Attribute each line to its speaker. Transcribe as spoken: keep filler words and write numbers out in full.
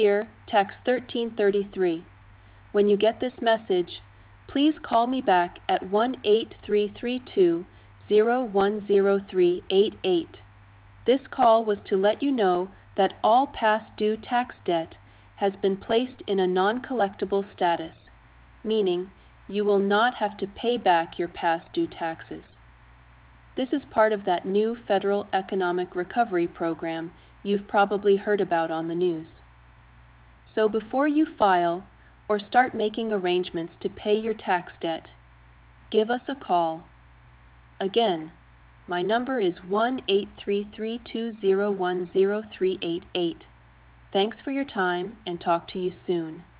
Speaker 1: Here, text thirteen thirty-three. When you get this message, please call me back at one eight three three two, zero one zero three eight eight. This call was to let you know that all past due tax debt has been placed in a non-collectible status, meaning you will not have to pay back your past due taxes. This is part of that new federal economic recovery program you've probably heard about on the news. So before you file or start making arrangements to pay your tax debt, give us a call. Again, my number is one eight three three two zero one zero three eight eight. Thanks for your time and talk to you soon.